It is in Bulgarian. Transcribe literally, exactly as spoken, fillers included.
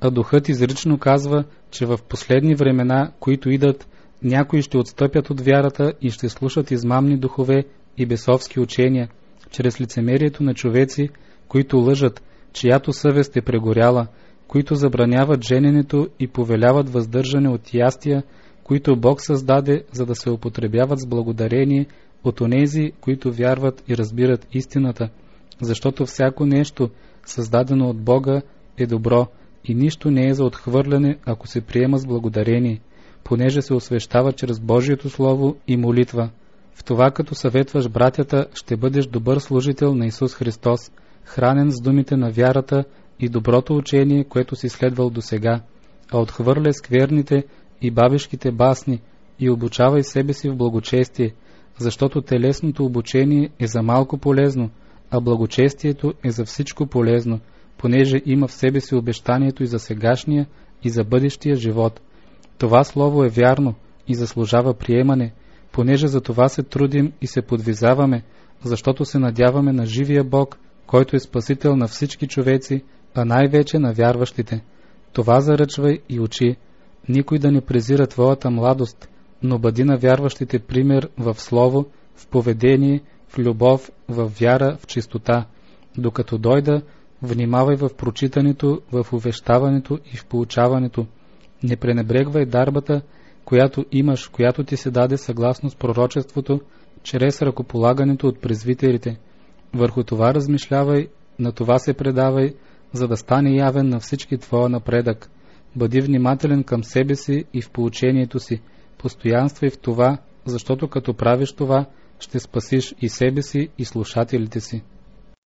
а Духът изрично казва, че в последни времена, които идат, някои ще отстъпят от вярата и ще слушат измамни духове и бесовски учения, чрез лицемерието на човеци, които лъжат, чиято съвест е прегоряла, които забраняват жененето и повеляват въздържане от ястия, които Бог създаде, за да се употребяват с благодарение от онези, които вярват и разбират истината, защото всяко нещо, създадено от Бога, е добро и нищо не е за отхвърляне, ако се приема с благодарение, понеже се освещава чрез Божието Слово и молитва. В това, като съветваш братята, ще бъдеш добър служител на Исус Христос, хранен с думите на вярата и доброто учение, което си следвал досега, а отхвърля скверните и бабешките басни и обучавай себе си в благочестие, защото телесното обучение е за малко полезно, а благочестието е за всичко полезно, понеже има в себе си обещанието и за сегашния, и за бъдещия живот. Това слово е вярно и заслужава приемане, понеже за това се трудим и се подвизаваме, защото се надяваме на живия Бог, който е спасител на всички човеци, а най-вече на вярващите. Това заръчвай и учи. Никой да не презира твоята младост, но бъди на вярващите пример в слово, в поведение, в любов, в вяра, в чистота. Докато дойда, внимавай в прочитането, в увещаването и в поучаването. Не пренебрегвай дарбата, която имаш, която ти се даде съгласно с пророчеството, чрез ръкополагането от презвитерите. Върху това размишлявай, на това се предавай, за да стане явен на всички твоя напредък. Бъди внимателен към себе си и в поучението си. Постоянствай в това, защото като правиш това, ще спасиш и себе си, и слушателите си.